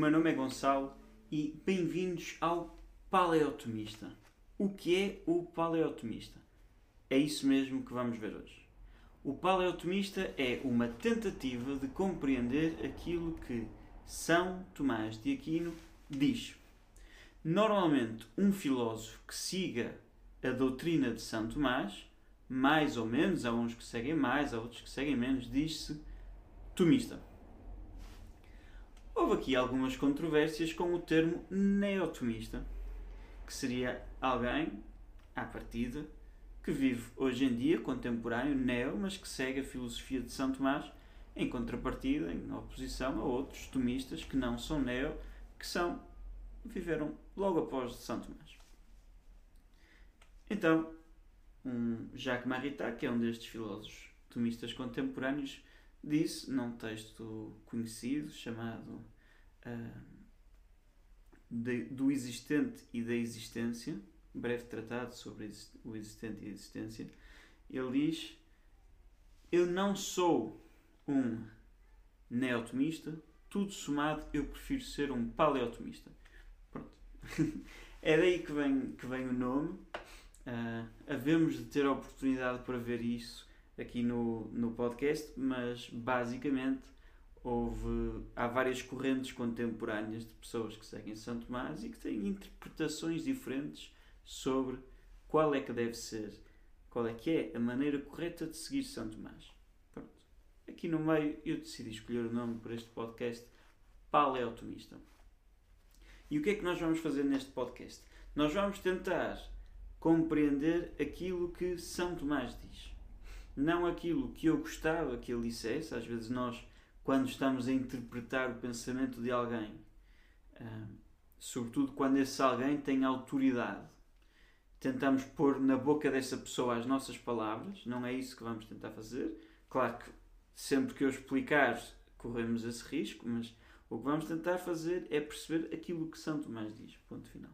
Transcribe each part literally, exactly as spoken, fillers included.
meu nome é Gonçalo e bem-vindos ao Paleotomista. O que é o Paleotomista? É isso mesmo que vamos ver hoje. O Paleotomista é uma tentativa de compreender aquilo que São Tomás de Aquino diz. Normalmente, um filósofo que siga a doutrina de São Tomás, mais ou menos, há uns que seguem mais, há outros que seguem menos, diz-se tomista. Houve aqui algumas controvérsias com o termo neotomista, que seria alguém, à partida, que vive hoje em dia, contemporâneo, neo, mas que segue a filosofia de São Tomás, em contrapartida, em oposição a outros tomistas que não são neo, que são, viveram logo após de São Tomás. Então, um Jacques Maritain, que é um destes filósofos tomistas contemporâneos, disse, num texto conhecido, chamado uh, de, do existente e da existência, breve tratado sobre o existente e a existência, ele diz: eu não sou um neotomista, tudo somado eu prefiro ser um paleotomista. Pronto. É daí que vem, que vem o nome. Uh, havemos de ter a oportunidade para ver isso aqui no, no podcast, mas basicamente houve, há várias correntes contemporâneas de pessoas que seguem São Tomás e que têm interpretações diferentes sobre qual é que deve ser, qual é que é a maneira correta de seguir São Tomás. Pronto. Aqui no meio eu decidi escolher o nome para este podcast, Paleotomista. E o que é que nós vamos fazer neste podcast? Nós vamos tentar compreender aquilo que São Tomás diz. Não aquilo que eu gostava que ele dissesse. Às vezes nós, quando estamos a interpretar o pensamento de alguém, uh, sobretudo quando esse alguém tem autoridade, tentamos pôr na boca dessa pessoa as nossas palavras. Não é isso que vamos tentar fazer. Claro que sempre que eu explicar corremos esse risco, mas o que vamos tentar fazer é perceber aquilo que São Tomás diz. Ponto final.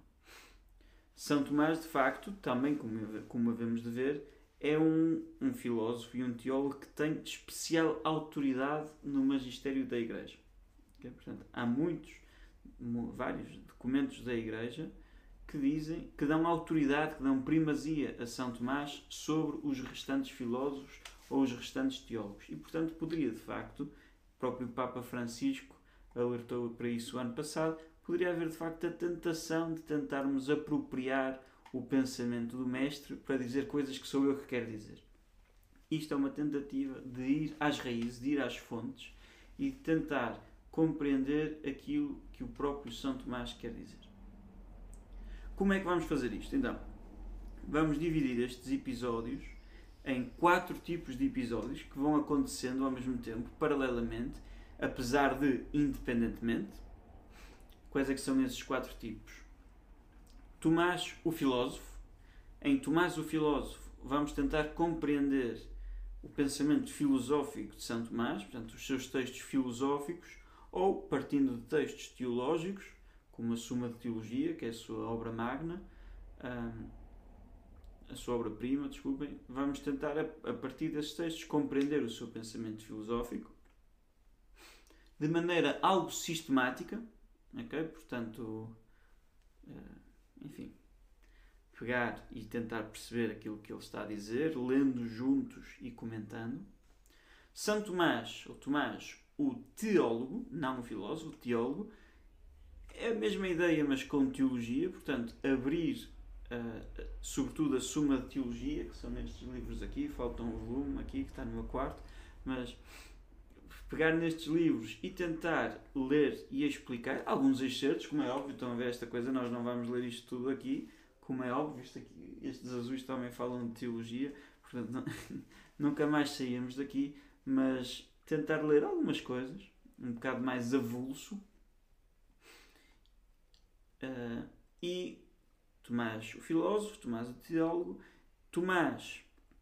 São Tomás, de facto, também como, como havemos de ver, é um, um filósofo e um teólogo que tem especial autoridade no magistério da Igreja. Okay? Portanto, há muitos, vários documentos da Igreja que dizem, que dão autoridade, que dão primazia a São Tomás sobre os restantes filósofos ou os restantes teólogos. E, portanto, poderia, de facto, o próprio Papa Francisco alertou para isso o ano passado, poderia haver, de facto, a tentação de tentarmos apropriar o pensamento do mestre para dizer coisas que sou eu que quero dizer. Isto é uma tentativa de ir às raízes, de ir às fontes e de tentar compreender aquilo que o próprio São Tomás quer dizer. Como é que vamos fazer isto? Então, vamos dividir estes episódios em quatro tipos de episódios que vão acontecendo ao mesmo tempo, paralelamente, apesar de independentemente. Quais é que são esses quatro tipos? Tomás, o filósofo. Em Tomás, o filósofo, vamos tentar compreender o pensamento filosófico de São Tomás, portanto, os seus textos filosóficos, ou partindo de textos teológicos, como a Suma de Teologia, que é a sua obra magna, a sua obra-prima, desculpem, vamos tentar, a partir desses textos, compreender o seu pensamento filosófico de maneira algo sistemática, ok? Portanto, enfim, pegar e tentar perceber aquilo que ele está a dizer, lendo juntos e comentando. São Tomás, ou Tomás, o teólogo, não o filósofo, o teólogo, é a mesma ideia, mas com teologia, portanto, abrir, uh, sobretudo, a Suma de Teologia, que são nestes livros aqui, falta um volume aqui, que está no meu quarto, mas pegar nestes livros e tentar ler e explicar alguns excertos, como é óbvio, estão a ver esta coisa, nós não vamos ler isto tudo aqui, como é óbvio, isto aqui, estes azuis também falam de teologia, portanto não, nunca mais saímos daqui, mas tentar ler algumas coisas, um bocado mais avulso, uh, e Tomás o filósofo, Tomás o teólogo, Tomás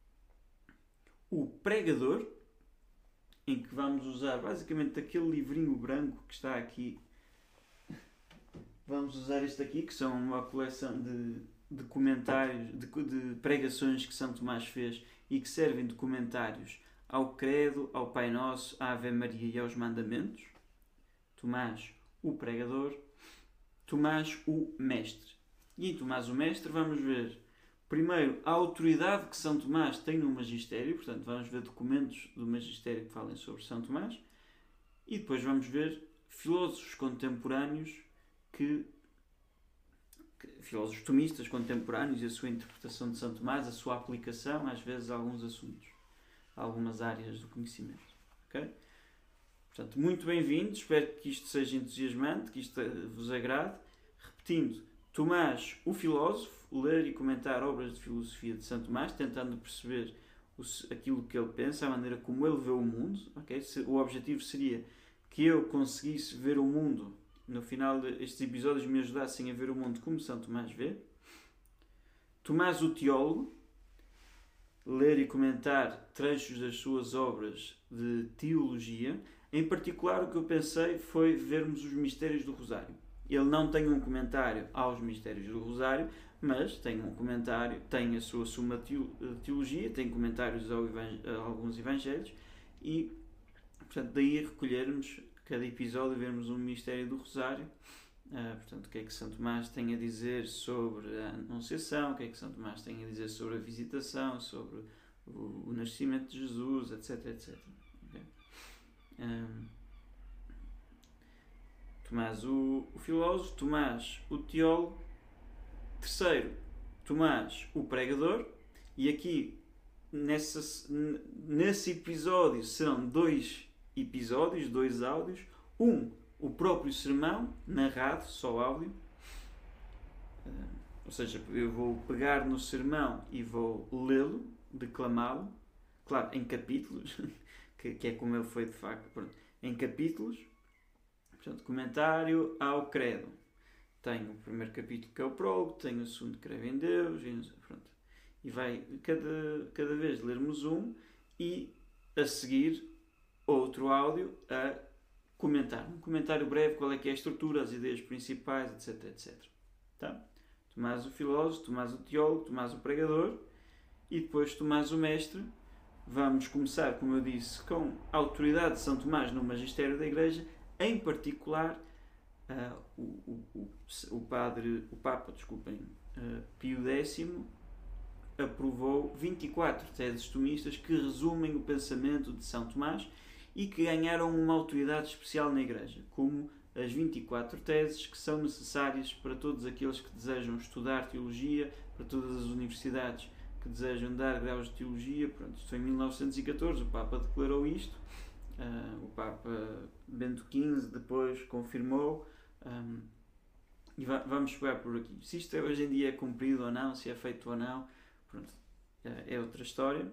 o pregador, em que vamos usar basicamente aquele livrinho branco que está aqui. Vamos usar este aqui, que são uma coleção de, de comentários, de, de pregações que São Tomás fez e que servem de comentários ao Credo, ao Pai Nosso, à Ave Maria e aos Mandamentos. Tomás, o pregador, Tomás o mestre. E em Tomás o mestre vamos ver, primeiro, a autoridade que São Tomás tem no magistério, portanto vamos ver documentos do magistério que falem sobre São Tomás, e depois vamos ver filósofos contemporâneos que, que filósofos tomistas contemporâneos e a sua interpretação de São Tomás, a sua aplicação, às vezes, a alguns assuntos, a algumas áreas do conhecimento. Okay? Portanto, muito bem-vindos, espero que isto seja entusiasmante, que isto vos agrade. Repetindo, Tomás, o filósofo, ler e comentar obras de filosofia de São Tomás, tentando perceber o, aquilo que ele pensa, a maneira como ele vê o mundo. Okay? O objetivo seria que eu conseguisse ver o mundo, no final destes episódios me ajudassem a ver o mundo como São Tomás vê. Tomás, o teólogo, ler e comentar trechos das suas obras de teologia. Em particular, o que eu pensei foi vermos os mistérios do Rosário. Ele não tem um comentário aos mistérios do Rosário, mas tem um comentário, tem a sua Suma de Teologia, tem comentários ao evang- a alguns evangelhos e, portanto, daí recolhermos cada episódio, vermos um mistério do Rosário. Uh, portanto, o que é que São Tomás tem a dizer sobre a Anunciação, o que é que São Tomás tem a dizer sobre a Visitação, sobre o, o nascimento de Jesus, etc, etcétera. Okay? Um, Tomás o, o filósofo, Tomás o teólogo, terceiro, Tomás o pregador, e aqui nessa, nesse episódio serão dois episódios, dois áudios, um, o próprio sermão, narrado, só áudio, uh, ou seja, eu vou pegar no sermão e vou lê-lo, declamá-lo, claro, em capítulos, que, que é como ele foi de facto, pronto, em capítulos. Portanto, comentário ao credo. Tenho o primeiro capítulo que é o prólogo, tenho o segundo que creve em Deus, e, pronto. E vai cada, cada vez lermos um e a seguir outro áudio a comentar. Um comentário breve, qual é que é a estrutura, as ideias principais, etc, etcétera. Tá? Tomás o filósofo, Tomás o teólogo, Tomás o pregador e depois Tomás o mestre. Vamos começar, como eu disse, com a autoridade de São Tomás no magistério da Igreja. Em particular, uh, o, o, o, o, padre, o Papa desculpem, uh, Pio décimo aprovou vinte e quatro teses tomistas que resumem o pensamento de São Tomás e que ganharam uma autoridade especial na Igreja, como as vinte e quatro teses que são necessárias para todos aqueles que desejam estudar teologia, para todas as universidades que desejam dar graus de teologia. Pronto, isto foi em mil novecentos e catorze, o Papa declarou isto. Uh, o Papa Bento quinze depois confirmou, um, e va- vamos pegar por aqui. Se isto é, hoje em dia é cumprido ou não, se é feito ou não, pronto, é outra história.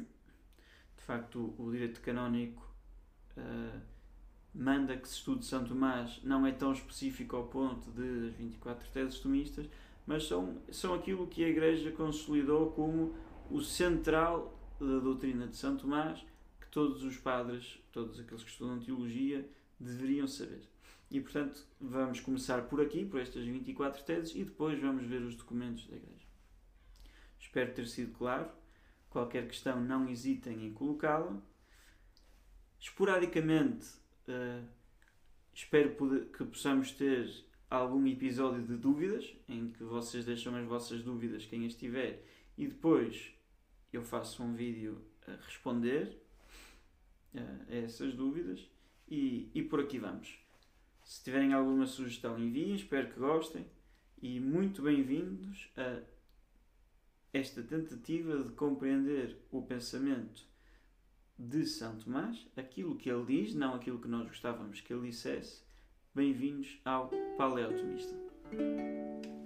De facto, o, o direito canónico uh, manda que se estude São Tomás, não é tão específico ao ponto de as vinte e quatro teses tomistas, mas são, são aquilo que a Igreja consolidou como o central da doutrina de São Tomás, todos os padres, todos aqueles que estudam teologia, deveriam saber. E, portanto, vamos começar por aqui, por estas vinte e quatro teses, e depois vamos ver os documentos da Igreja. Espero ter sido claro. Qualquer questão, não hesitem em colocá-la. Esporadicamente, uh, espero poder, que possamos ter algum episódio de dúvidas, em que vocês deixam as vossas dúvidas, quem as tiver, e depois eu faço um vídeo a responder a essas dúvidas e, e por aqui vamos. Se tiverem alguma sugestão, enviem, espero que gostem e muito bem-vindos a esta tentativa de compreender o pensamento de São Tomás, aquilo que ele diz, não aquilo que nós gostávamos que ele dissesse. Bem-vindos ao Paleotomista.